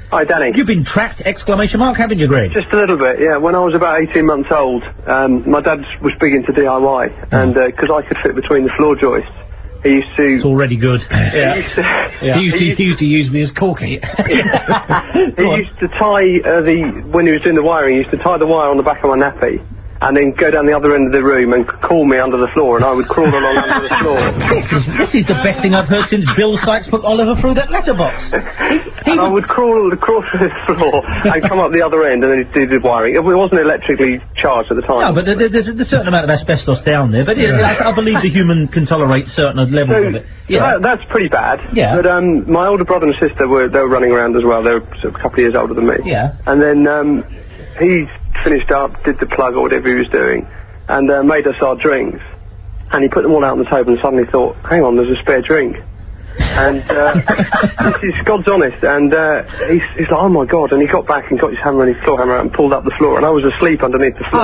Hi, Danny. You've been trapped, exclamation mark, haven't you, Greg? Just a little bit, yeah. When I was about 18 months old, my dad was big into DIY, and because I could fit between the floor joists, he used to... It's already good. He used to use me as corky. He used to tie when he was doing the wiring, he used to tie the wire on the back of my nappy, and then go down the other end of the room and call me under the floor, and I would crawl along under the floor. This is the best thing I've heard since Bill Sykes put Oliver through that letterbox. And I would crawl through the floor and come up the other end, and then he'd do the wiring. It wasn't electrically charged at the time. No, but there's a certain amount of asbestos down there, but I believe the human can tolerate certain levels of it. Yeah. That's pretty bad. Yeah. But my older brother and sister they were running around as well. They were sort of a couple of years older than me. Yeah. And then he finished up, did the plug or whatever he was doing, and made us our drinks. And he put them all out on the table and suddenly thought, hang on, there's a spare drink. And this is God's honest, and he's like, oh my God, and he got back and got his hammer and his floor hammer out and pulled up the floor, and I was asleep underneath the floor.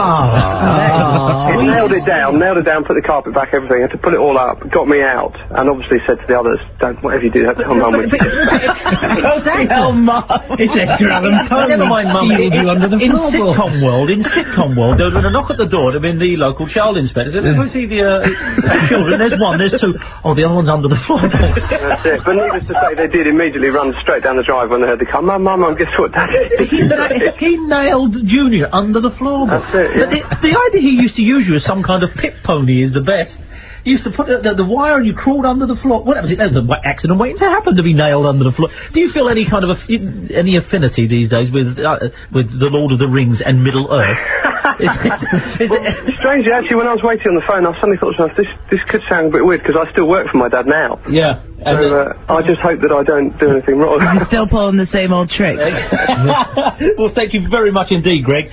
He nailed it down, put the carpet back, everything, had to pull it all up, got me out, and obviously said to the others, don't, whatever you do, have to tell Mum. Tell Mum. It's Edgar Allan Poe. Never mind, Mum. In sitcom world, there was a knock at the door. There'd been the local child inspector. Said, "Let's see the children. There's one. There's two. Oh, the other one's under the floorboard." That's it. But needless to say, they did immediately run straight down the drive when they heard the car. Mum, guess what, Dad? He nailed Junior under the floorboard. That's it. Yeah. But the idea he used to use you as some kind of pit pony is the best. He used to put the wire and you crawled under the floor. What was it? There was an accident waiting to happen to be nailed under the floor. Do you feel any kind of any affinity these days with the Lord of the Rings and Middle Earth? Strangely, actually, when I was waiting on the phone, I suddenly thought to myself, this could sound a bit weird because I still work for my dad now. Yeah. So I just hope that I don't do anything wrong. You're still pulling the same old tricks. Well, thank you very much indeed, Greg.